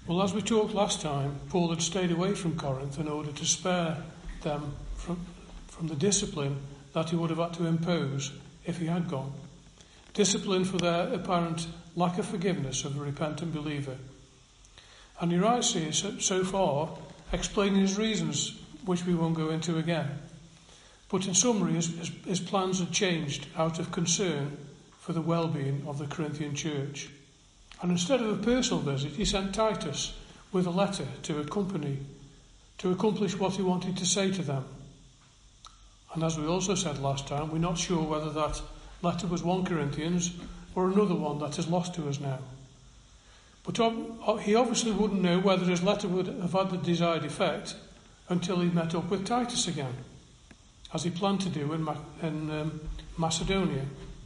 Well, as we talked last time, Paul had stayed away from Corinth in order to spare them from the discipline that he would have had to impose if he had gone. Discipline for their apparent lack of forgiveness of a repentant believer. And he writes here so far, explaining his reasons, which we won't go into again. But in summary, his plans had changed out of concern for the well-being of the Corinthian church. And instead of a personal visit, he sent Titus with a letter to accomplish what he wanted to say to them. And as we also said last time, we're not sure whether that letter was 1 Corinthians or another one that is lost to us now. But he obviously wouldn't know whether his letter would have had the desired effect until he met up with Titus again, as he planned to do in Macedonia.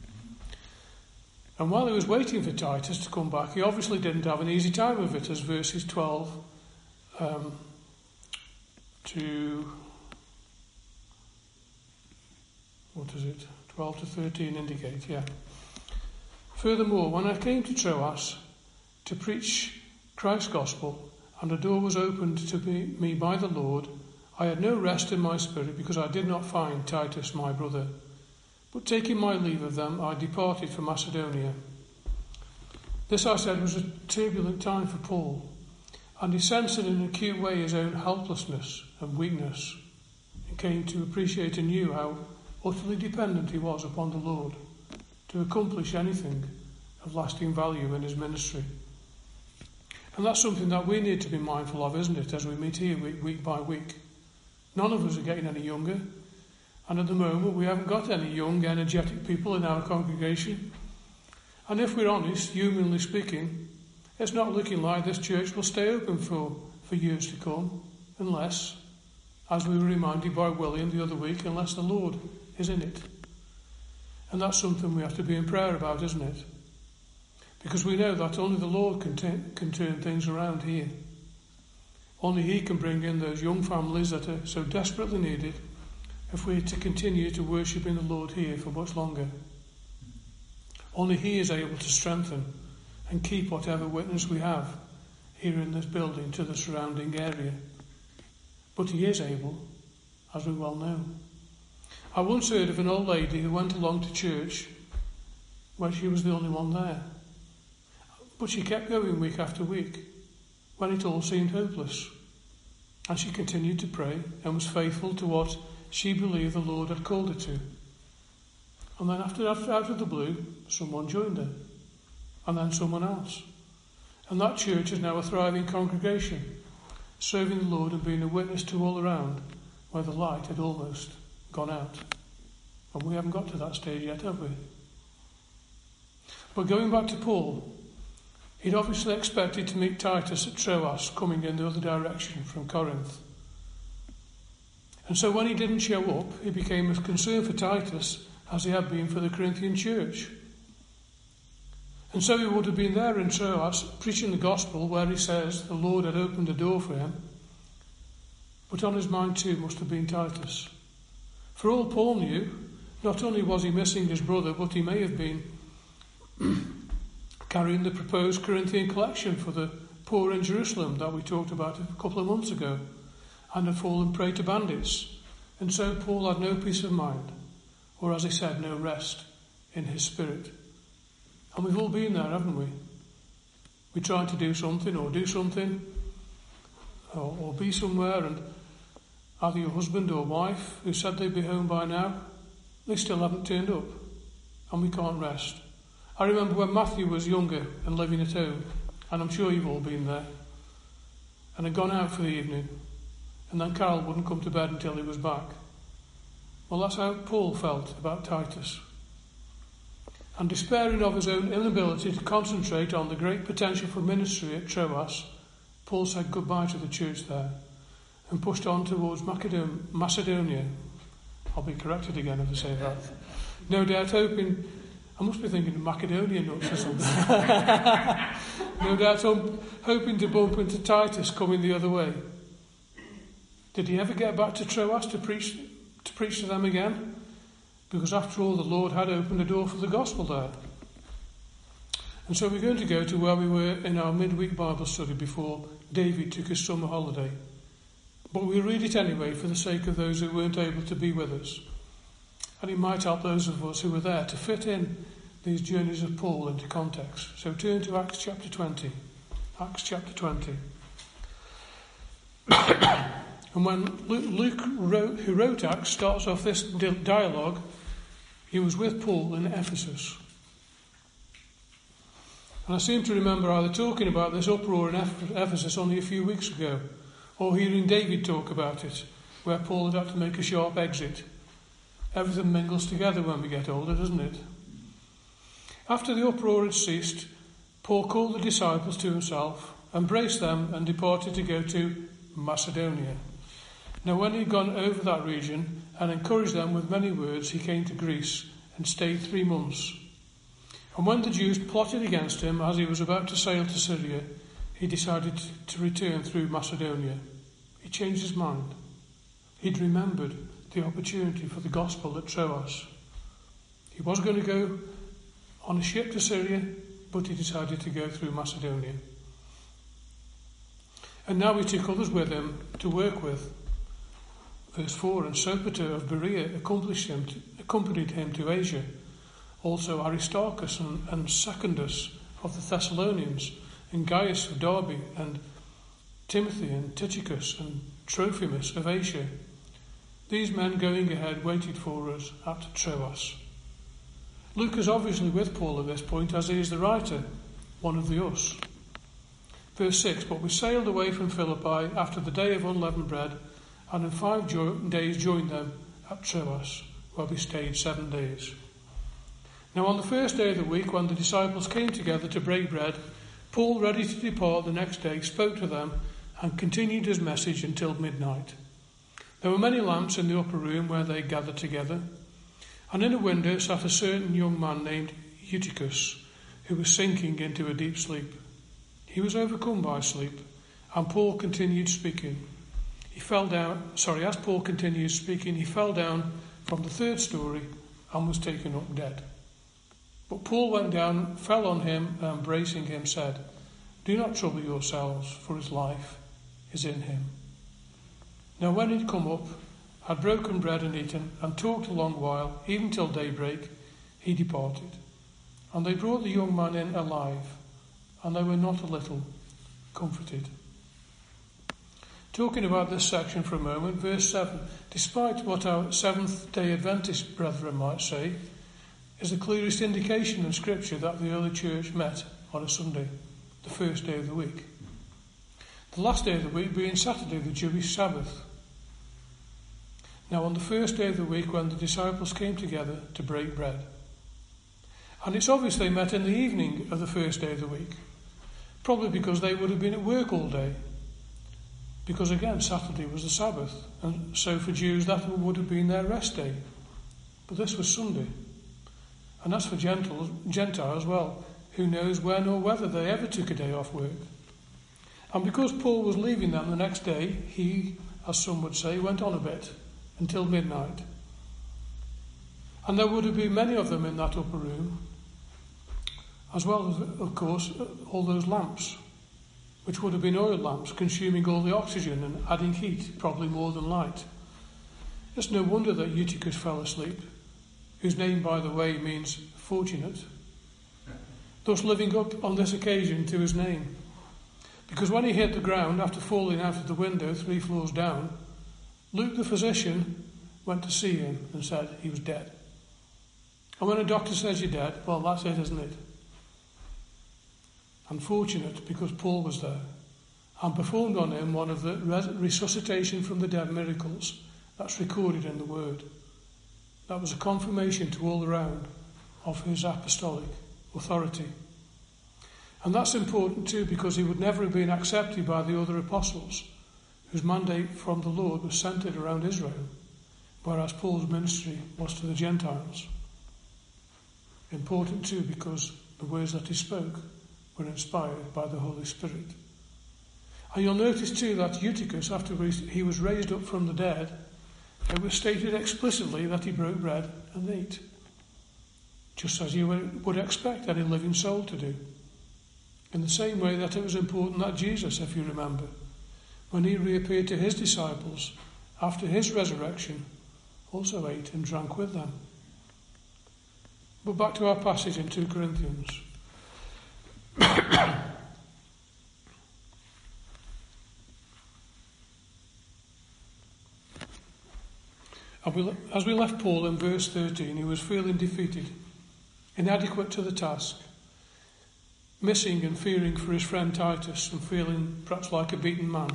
And while he was waiting for Titus to come back, he obviously didn't have an easy time of it, as verses 12 12 to 13 indicate, yeah. Furthermore, when I came to Troas to preach Christ's gospel, and a door was opened to me by the Lord, I had no rest in my spirit, because I did not find Titus my brother. But taking my leave of them, I departed for Macedonia. This, I said, was a turbulent time for Paul, and he sensed in an acute way his own helplessness and weakness, and came to appreciate anew how utterly dependent he was upon the Lord to accomplish anything of lasting value in his ministry. And that's something that we need to be mindful of, isn't it, as we meet here week by week. None of us are getting any younger, and at the moment we haven't got any young, energetic people in our congregation. And if we're honest, humanly speaking, it's not looking like this church will stay open for years to come, unless, as we were reminded by William the other week, unless the Lord is in it. And that's something we have to be in prayer about, isn't it? Because we know that only the Lord can turn things around here. Only He can bring in those young families that are so desperately needed if we're to continue to worship in the Lord here for much longer. Only He is able to strengthen and keep whatever witness we have here in this building to the surrounding area. But He is able, as we well know. I once heard of an old lady who went along to church where she was the only one there. But she kept going week after week when it all seemed hopeless. And she continued to pray and was faithful to what she believed the Lord had called her to. And then after out of the blue, someone joined her. And then someone else. And that church is now a thriving congregation, serving the Lord and being a witness to all around where the light had almost gone out. And we haven't got to that stage yet, have we? But going back to Paul, he'd obviously expected to meet Titus at Troas, coming in the other direction from Corinth. And so when he didn't show up, he became as concerned for Titus as he had been for the Corinthian church. And so he would have been there in Troas, preaching the gospel, where he says the Lord had opened a door for him. But on his mind too must have been Titus. For all Paul knew, not only was he missing his brother, but he may have been carrying the proposed Corinthian collection for the poor in Jerusalem that we talked about a couple of months ago, and had fallen prey to bandits. And so Paul had no peace of mind, or as he said, no rest in his spirit. And we've all been there, haven't we? We tried to do something, or be somewhere, and either your husband or wife who said they'd be home by now, they still haven't turned up, and we can't rest. I remember when Matthew was younger and living at home, and I'm sure you've all been there, and had gone out for the evening, and then Carol wouldn't come to bed until he was back. Well, that's how Paul felt about Titus. And despairing of his own inability to concentrate on the great potential for ministry at Troas, Paul said goodbye to the church there and pushed on towards Macedonia. I'll be corrected again if I say that. No doubt hoping, I must be thinking of Macedonia nuts or something. No doubt hoping to bump into Titus coming the other way. Did he ever get back to Troas to preach to them again? Because after all, the Lord had opened a door for the gospel there. And so we're going to go to where we were in our midweek Bible study before David took his summer holiday. But we'll read it anyway for the sake of those who weren't able to be with us. And it might help those of us who were there to fit in these journeys of Paul into context. So turn to Acts chapter 20. Acts chapter 20. And when Luke, who wrote Acts, starts off this dialogue, he was with Paul in Ephesus. And I seem to remember either talking about this uproar in Ephesus only a few weeks ago, or hearing David talk about it, where Paul had to make a sharp exit. Everything mingles together when we get older, doesn't it? After the uproar had ceased, Paul called the disciples to himself, embraced them, and departed to go to Macedonia. Now when he had gone over that region and encouraged them with many words, he came to Greece and stayed 3 months. And when the Jews plotted against him as he was about to sail to Syria, he decided to return through Macedonia. He changed his mind. He'd remembered the opportunity for the gospel at Troas. He was going to go on a ship to Syria, but he decided to go through Macedonia. And now he took others with him to work with. Verse 4, and Sopater of Berea accompanied him to Asia. Also Aristarchus and Secundus of the Thessalonians, and Gaius of Derbe, and Timothy and Tychicus and Trophimus of Asia. These men going ahead waited for us at Troas. Luke is obviously with Paul at this point, as he is the writer, one of the us. Verse 6, but we sailed away from Philippi after the day of unleavened bread, and in 5 days joined them at Troas, where we stayed 7 days. Now on the first day of the week, when the disciples came together to break bread, Paul, ready to depart the next day, spoke to them and continued his message until midnight. There were many lamps in the upper room where they gathered together, and in a window sat a certain young man named Eutychus, who was sinking into a deep sleep. He was overcome by sleep, and Paul continued speaking. As Paul continued speaking, he fell down from the 3rd story and was taken up dead. But Paul went down, fell on him, and embracing him said, do not trouble yourselves, for his life is in him. Now when he'd come up, had broken bread and eaten, and talked a long while, even till daybreak, he departed. And they brought the young man in alive, and they were not a little comforted. Talking about this section for a moment, verse 7, despite what our Seventh-day Adventist brethren might say, is the clearest indication in Scripture that the early church met on a Sunday, the first day of the week. The last day of the week being Saturday, the Jewish Sabbath. Now on the first day of the week, when the disciples came together to break bread. And it's obvious they met in the evening of the first day of the week, probably because they would have been at work all day. Because again, Saturday was the Sabbath, and so for Jews that would have been their rest day. But this was Sunday. And that's for Gentiles, well, who knows when or whether they ever took a day off work. And because Paul was leaving them the next day, he, as some would say, went on a bit until midnight. And there would have been many of them in that upper room, as well as, of course, all those lamps, which would have been oil lamps, consuming all the oxygen and adding heat, probably more than light. It's no wonder that Eutychus fell asleep, whose name, by the way, means fortunate, thus living up on this occasion to his name. Because when he hit the ground after falling out of the window 3 floors down, Luke the physician went to see him and said he was dead. And when a doctor says you're dead, well, that's it, isn't it? Unfortunate, because Paul was there and performed on him one of the resuscitation from the dead miracles that's recorded in the Word. That was a confirmation to all around of his apostolic authority. And that's important too, because he would never have been accepted by the other apostles, whose mandate from the Lord was centered around Israel, whereas Paul's ministry was to the Gentiles. Important too, because the words that he spoke were inspired by the Holy Spirit. And you'll notice too that Eutychus, after he was raised up from the dead, it was stated explicitly that he broke bread and ate. just as you would expect any living soul to do. In the same way that it was important that Jesus, if you remember, when he reappeared to his disciples after his resurrection, also ate and drank with them. But back to our passage in 2 Corinthians. As we left Paul in verse 13, he was feeling defeated, inadequate to the task, missing and fearing for his friend Titus, and feeling perhaps like a beaten man.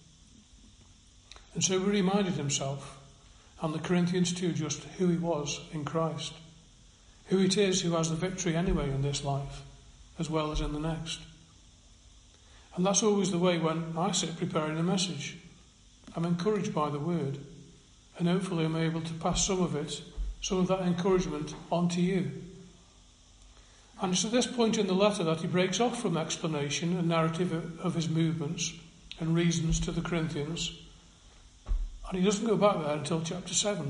And so he reminded himself, and the Corinthians too, just who he was in Christ, who it is who has the victory anyway in this life, as well as in the next. And that's always the way when I sit preparing a message. I'm encouraged by the word, and hopefully I'm able to pass some of that encouragement on to you. And it's at this point in the letter that he breaks off from explanation and narrative of his movements and reasons to the Corinthians. And he doesn't go back there until chapter 7.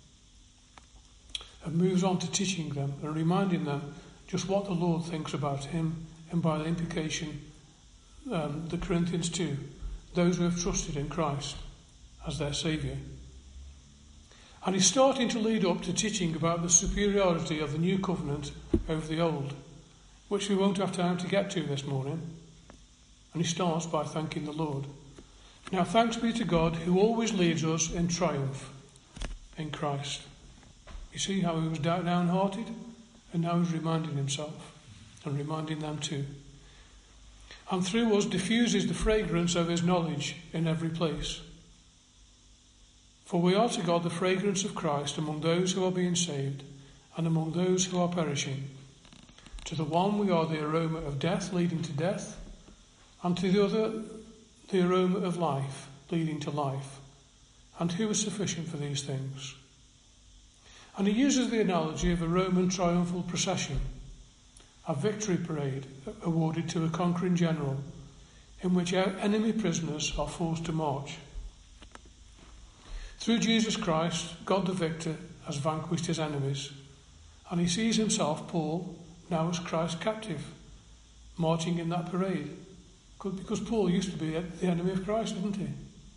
And moves on to teaching them and reminding them just what the Lord thinks about him, and by the implication, the Corinthians too, those who have trusted in Christ as their Saviour. And he's starting to lead up to teaching about the superiority of the new covenant over the old, which we won't have time to get to this morning. And he starts by thanking the Lord. Now thanks be to God who always leads us in triumph in Christ. You see how he was downhearted, and now he's reminding himself and reminding them too. And through us diffuses the fragrance of his knowledge in every place. For we are to God the fragrance of Christ among those who are being saved and among those who are perishing. To the one we are the aroma of death leading to death, and to the other the aroma of life leading to life. And who is sufficient for these things? And he uses the analogy of a Roman triumphal procession, a victory parade awarded to a conquering general, in which enemy prisoners are forced to march. Through Jesus Christ, God the victor has vanquished his enemies, and he sees himself, Paul, now as Christ's captive, marching in that parade. Because Paul used to be the enemy of Christ, didn't he?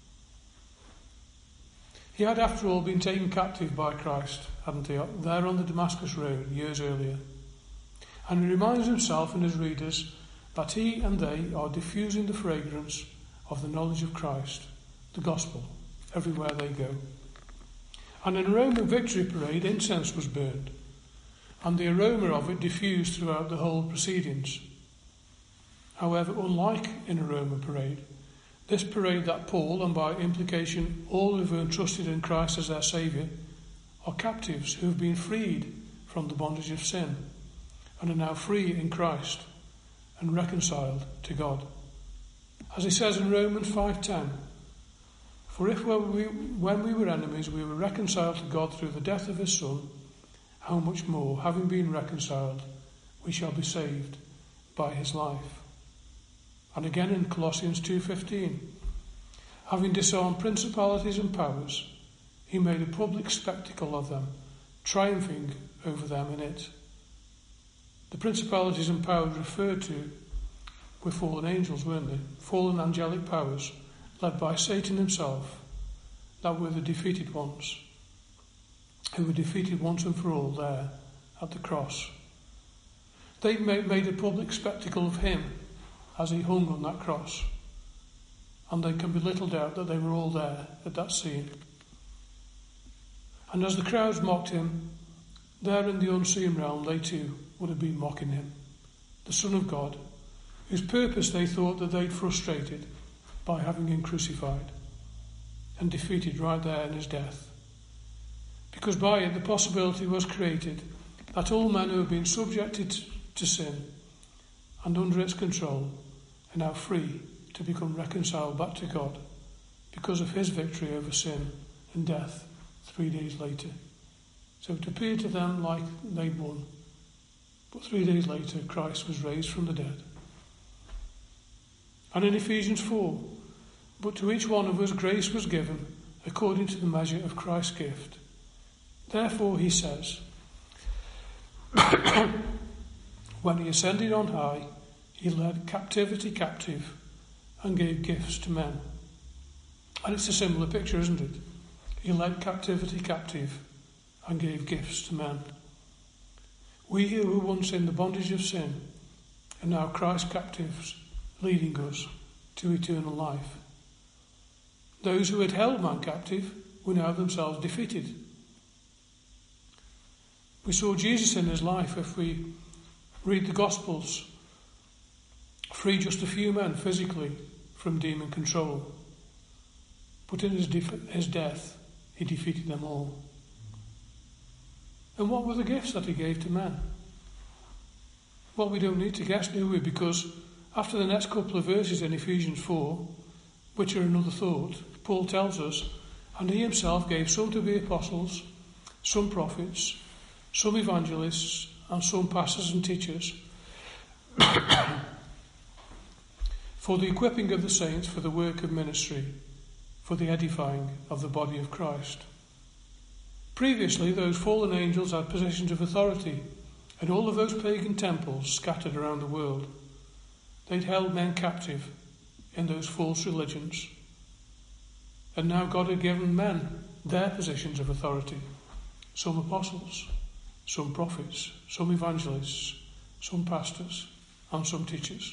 He had, after all, been taken captive by Christ, hadn't he, there on the Damascus Road years earlier. And he reminds himself and his readers that he and they are diffusing the fragrance of the knowledge of Christ, the gospel, everywhere they go. And in a Roman victory parade, incense was burned, and the aroma of it diffused throughout the whole proceedings. However, unlike in a Roman parade, this parade that Paul, and by implication all who have entrusted in Christ as their Saviour, are captives who have been freed from the bondage of sin and are now free in Christ and reconciled to God. As he says in Romans 5:10, for if when we were enemies we were reconciled to God through the death of his Son, how much more, having been reconciled, we shall be saved by his life. And again in Colossians 2:15, having disarmed principalities and powers, he made a public spectacle of them, triumphing over them in it. The principalities and powers referred to were fallen angels, weren't they? Fallen angelic powers, led by Satan himself, that were the defeated ones, who were defeated once and for all there at the cross. They made a public spectacle of him as he hung on that cross. And there can be little doubt that they were all there at that scene. And as the crowds mocked him, there in the unseen realm they too would have been mocking him, the Son of God, whose purpose they thought that they'd frustrated by having him crucified and defeated right there in his death. Because by it the possibility was created that all men who have been subjected to sin and under its control are now free to become reconciled back to God because of his victory over sin and death 3 days later. So it appeared to them like they'd won, but 3 days later Christ was raised from the dead. And in Ephesians 4, but to each one of us grace was given according to the measure of Christ's gift. Therefore he says, When he ascended on high, he led captivity captive and gave gifts to men. And it's a similar picture, isn't it? He led captivity captive and gave gifts to men. We who were once in the bondage of sin are now Christ's captives, leading us to eternal life. Those who had held man captive were now themselves defeated. We saw Jesus in his life, if we read the Gospels, free just a few men physically from demon control. But in his death, he defeated them all. And what were the gifts that he gave to men? Well, we don't need to guess, do we? Because after the next couple of verses in Ephesians 4, which are another thought, Paul tells us, and he himself gave some to be apostles, some prophets, some evangelists, and some pastors and teachers, for the equipping of the saints for the work of ministry, for the edifying of the body of Christ. Previously, those fallen angels had positions of authority in all of those pagan temples scattered around the world. They'd held men captive in those false religions. And now God had given men their positions of authority. Some apostles, some prophets, some evangelists, some pastors, and some teachers.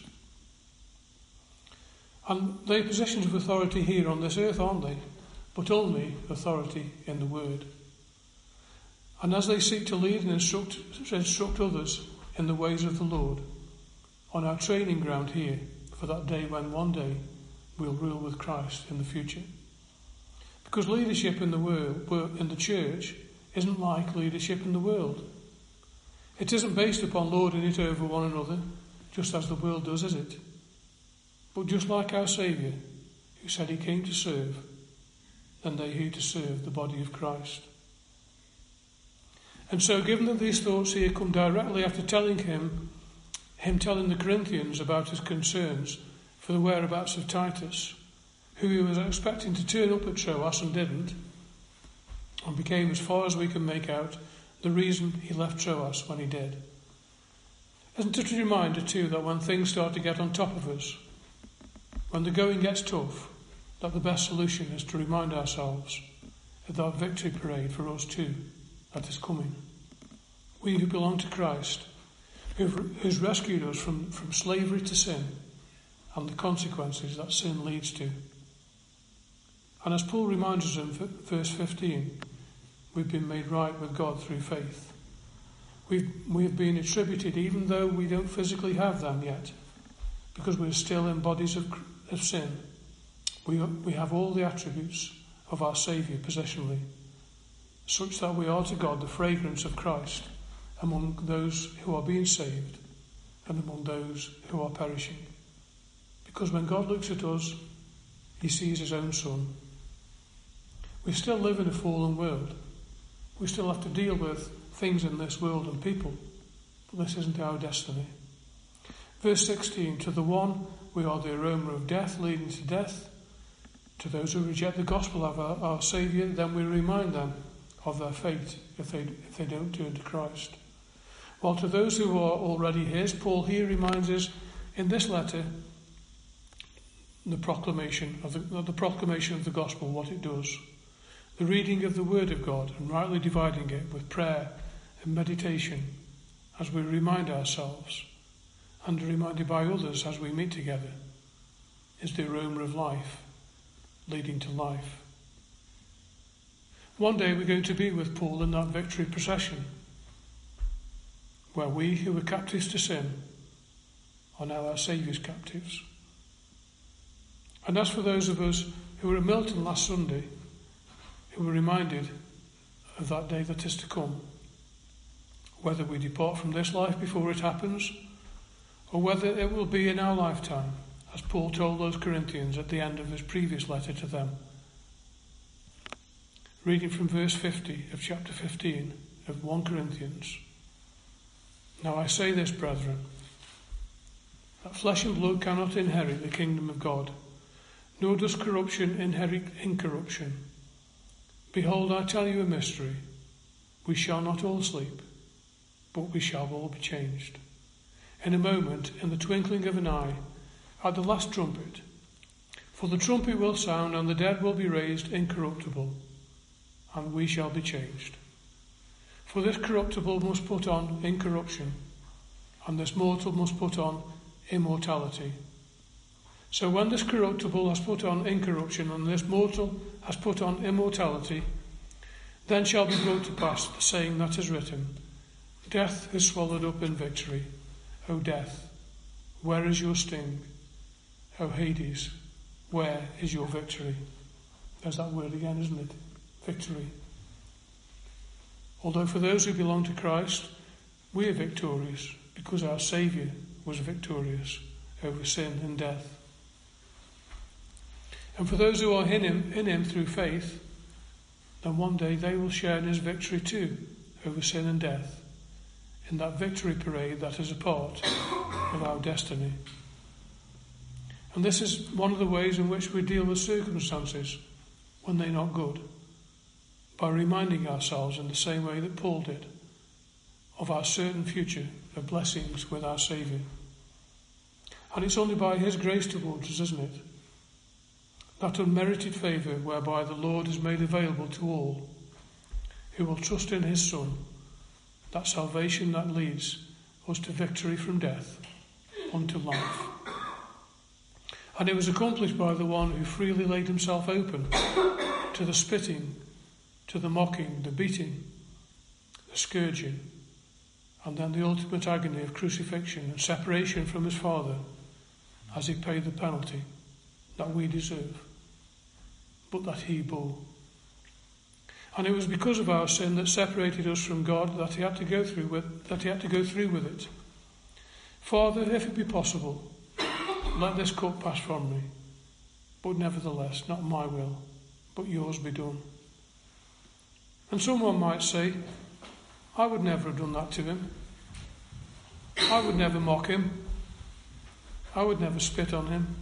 And they're positions of authority here on this earth, aren't they? But only authority in the Word. And as they seek to lead and instruct others in the ways of the Lord, on our training ground here for that day when one day we'll rule with Christ in the future. Because leadership in the world, in the church, isn't like leadership in the world. It isn't based upon lording it over one another, just as the world does, is it? But just like our Saviour, who said he came to serve, and they here to serve the body of Christ. And so, given that these thoughts here come directly after telling him telling the Corinthians about his concerns for the whereabouts of Titus, who he was expecting to turn up at Troas and didn't, and became, as far as we can make out, the reason he left Troas when he did. Isn't it a reminder too that when things start to get on top of us, when the going gets tough, that the best solution is to remind ourselves of that victory parade for us too that is coming. We who belong to Christ, who's rescued us from slavery to sin and the consequences that sin leads to. And as Paul reminds us in verse 15, we've been made right with God through faith. We've been attributed, even though we don't physically have them yet, because we're still in bodies of sin. We have all the attributes of our Saviour positionally, such that we are to God the fragrance of Christ among those who are being saved and among those who are perishing. Because when God looks at us, he sees his own Son. We still live in a fallen world. We still have to deal with things in this world and people, but this isn't our destiny. Verse 16, to the one we are the aroma of death leading to death. To those who reject the gospel of our Saviour, then we remind them of their fate if they don't turn to Christ. While to those who are already his, Paul here reminds us in this letter the proclamation of the gospel, what it does. The reading of the word of God and rightly dividing it with prayer and meditation as we remind ourselves and are reminded by others as we meet together is the aroma of life leading to life. One day we're going to be with Paul in that victory procession where we who were captives to sin are now our Saviour's captives. And as for those of us who were at Milton last Sunday, who were reminded of that day that is to come, whether we depart from this life before it happens, or whether it will be in our lifetime, as Paul told those Corinthians at the end of his previous letter to them. Reading from verse 50 of chapter 15 of 1 Corinthians. Now I say this, brethren, that flesh and blood cannot inherit the kingdom of God, nor does corruption inherit incorruption. Behold, I tell you a mystery. We shall not all sleep, but we shall all be changed. In a moment, in the twinkling of an eye, at the last trumpet. For the trumpet will sound, and the dead will be raised incorruptible, and we shall be changed. For this corruptible must put on incorruption, and this mortal must put on immortality. So when this corruptible has put on incorruption, and this mortal has put on immortality, then shall be brought to pass the saying that is written, Death is swallowed up in victory. O death, where is your sting? O Hades, where is your victory? There's that word again, isn't it? Victory. Although for those who belong to Christ, we are victorious because our Saviour was victorious over sin and death. And for those who are in him through faith, then one day they will share in his victory too over sin and death, in that victory parade that is a part of our destiny. And this is one of the ways in which we deal with circumstances when they're not good, by reminding ourselves in the same way that Paul did of our certain future of blessings with our Saviour. And it's only by his grace towards us, isn't it? That unmerited favour whereby the Lord is made available to all who will trust in his Son, that salvation that leads us to victory from death unto life. And it was accomplished by the one who freely laid himself open to the spitting, to the mocking, the beating, the scourging, and then the ultimate agony of crucifixion and separation from his Father as he paid the penalty that we deserve, but that he bore. And it was because of our sin that separated us from God that he had to go through with it. Father, if it be possible, let this cup pass from me, but nevertheless, not my will, but yours be done. And someone might say, I would never have done that to him. I would never mock him. I would never spit on him.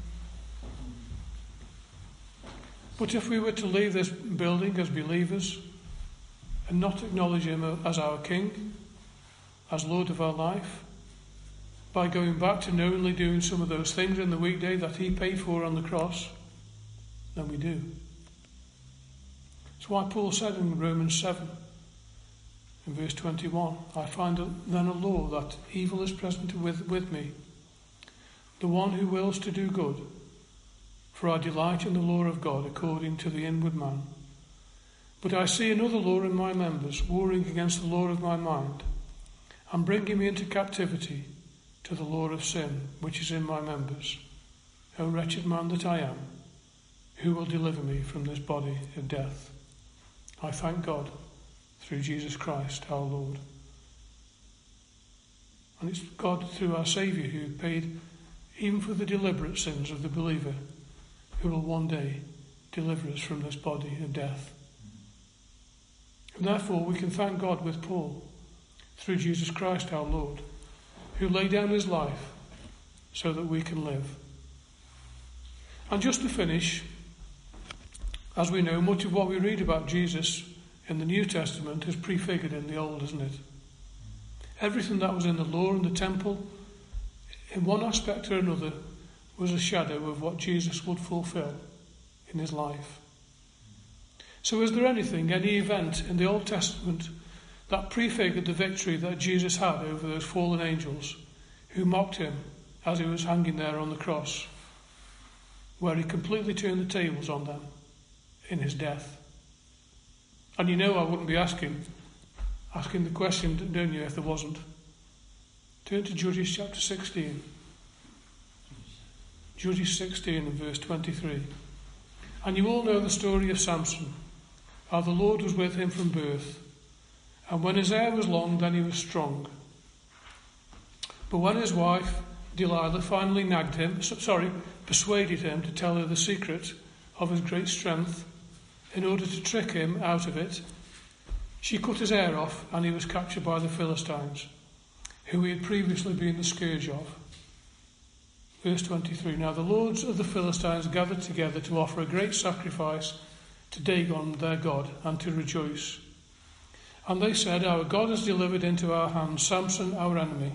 But if we were to leave this building as believers and not acknowledge him as our King, as Lord of our life, by going back to knowingly doing some of those things in the weekday that he paid for on the cross, then we do. That's why Paul said in Romans 7, in verse 21, I find then a law that evil is present with me, the one who wills to do good. For I delight in the law of God according to the inward man. But I see another law in my members, warring against the law of my mind, and bringing me into captivity to the law of sin, which is in my members. O wretched man that I am, who will deliver me from this body of death? I thank God through Jesus Christ our Lord. And it's God through our Saviour who paid even for the deliberate sins of the believer, who will one day deliver us from this body of death. And therefore we can thank God with Paul, through Jesus Christ our Lord, who laid down his life so that we can live. And just to finish, as we know, much of what we read about Jesus in the New Testament is prefigured in the Old, isn't it? Everything that was in the law and the temple, in one aspect or another, was a shadow of what Jesus would fulfill in his life. So is there anything, any event in the Old Testament that prefigured the victory that Jesus had over those fallen angels who mocked him as he was hanging there on the cross, where he completely turned the tables on them in his death? And you know I wouldn't be asking the question, don't you, if there wasn't. Turn to Judges chapter 16. Judges 16 and verse 23. And you all know the story of Samson, how the Lord was with him from birth. And when his hair was long, then he was strong. But when his wife, Delilah, finally persuaded him to tell her the secret of his great strength in order to trick him out of it, she cut his hair off and he was captured by the Philistines, who he had previously been the scourge of. Verse 23, now the lords of the Philistines gathered together to offer a great sacrifice to Dagon their god and to rejoice. And they said, our God has delivered into our hands Samson, our enemy.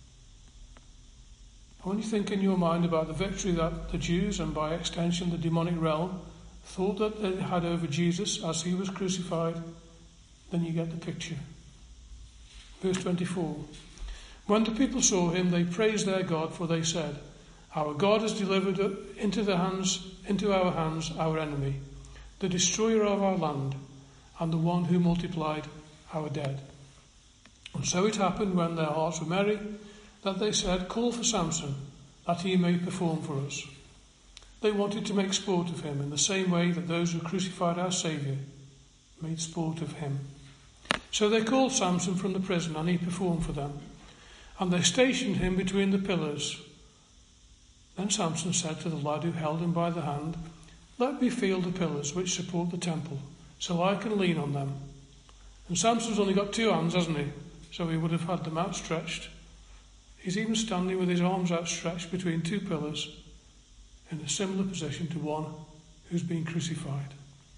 And when you think in your mind about the victory that the Jews, and by extension the demonic realm, thought that they had over Jesus as he was crucified, then you get the picture. Verse 24. When the people saw him, they praised their God, for they said, our God has delivered into our hands our enemy, the destroyer of our land, and the one who multiplied our dead. And so it happened, when their hearts were merry, that they said, call for Samson, that he may perform for us. They wanted to make sport of him in the same way that those who crucified our Saviour made sport of him. So they called Samson from the prison, and he performed for them. And they stationed him between the pillars. Then Samson said to the lad who held him by the hand, let me feel the pillars which support the temple, so I can lean on them. And Samson's only got 2 hands, hasn't he? So he would have had them outstretched. He's even standing with his arms outstretched between 2 pillars, in a similar position to one who's been crucified.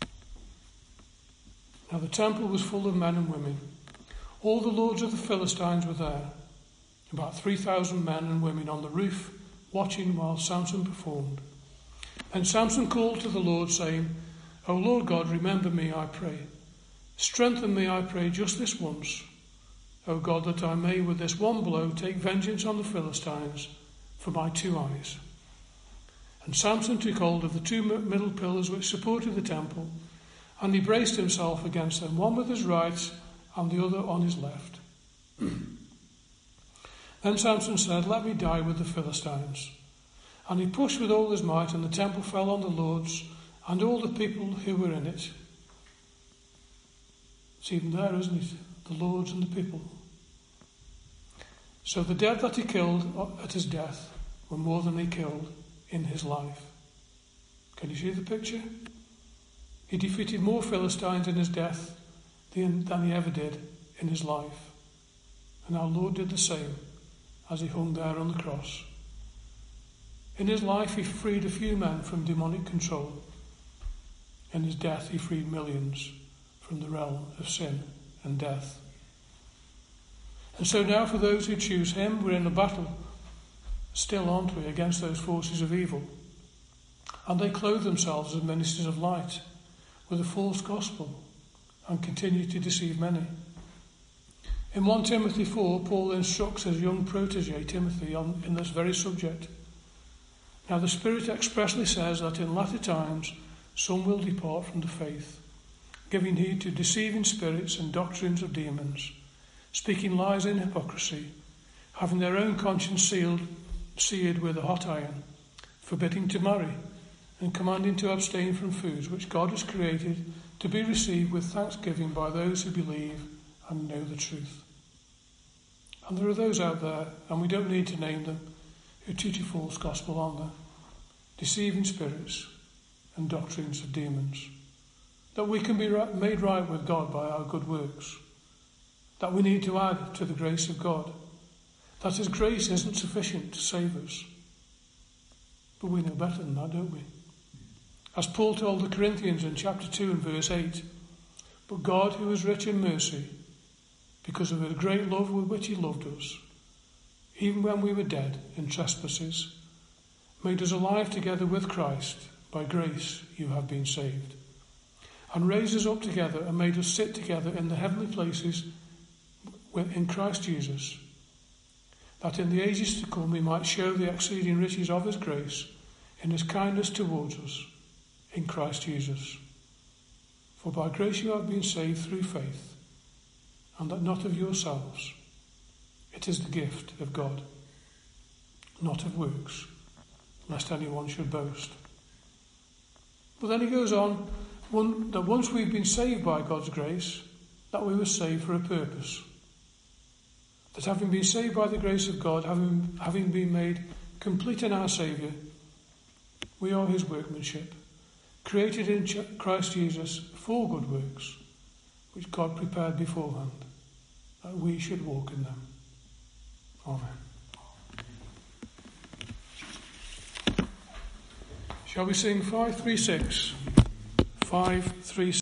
Now the temple was full of men and women. All the lords of the Philistines were there, about 3,000 men and women on the roof, watching while Samson performed. Then Samson called to the Lord, saying, O Lord God, remember me, I pray. Strengthen me, I pray, just this once. O God, that I may with this one blow take vengeance on the Philistines for my 2 eyes. And Samson took hold of the 2 middle pillars which supported the temple, and he braced himself against them, one with his right and the other on his left. Then Samson said, let me die with the Philistines. And he pushed with all his might, and the temple fell on the lords and all the people who were in it. It's even there, isn't it? The lords and the people. So the dead that he killed at his death were more than he killed in his life. Can you see the picture? He defeated more Philistines in his death than he ever did in his life. And our Lord did the same as he hung there on the cross. In his life he freed a few men from demonic control. In his death he freed millions from the realm of sin and death. And so now for those who choose him, we're in a battle, still, aren't we, against those forces of evil. And they clothe themselves as ministers of light with a false gospel and continue to deceive many. In 1 Timothy 4, Paul instructs his young protege, Timothy, in this very subject. Now the Spirit expressly says that in latter times some will depart from the faith, giving heed to deceiving spirits and doctrines of demons, speaking lies in hypocrisy, having their own conscience seared with a hot iron, forbidding to marry, and commanding to abstain from foods which God has created to be received with thanksgiving by those who believe and know the truth. And there are those out there, and we don't need to name them, who teach a false gospel on them, deceiving spirits and doctrines of demons, that we can be made right with God by our good works, that we need to add to the grace of God, that his grace isn't sufficient to save us. But we know better than that, don't we? As Paul told the Corinthians in chapter 2 and verse 8, but God, who is rich in mercy, because of the great love with which he loved us, even when we were dead in trespasses, made us alive together with Christ. By grace you have been saved. And raised us up together and made us sit together in the heavenly places in Christ Jesus, that in the ages to come he might show the exceeding riches of his grace in his kindness towards us in Christ Jesus. For by grace you have been saved through faith, and that not of yourselves. It is the gift of God, not of works, lest anyone should boast. But then he goes on, that once we've been saved by God's grace, that we were saved for a purpose. That having been saved by the grace of God, having been made complete in our Saviour, we are his workmanship, created in Christ Jesus for good works, which God prepared beforehand, that we should walk in them. Amen. Shall we sing 536? 536.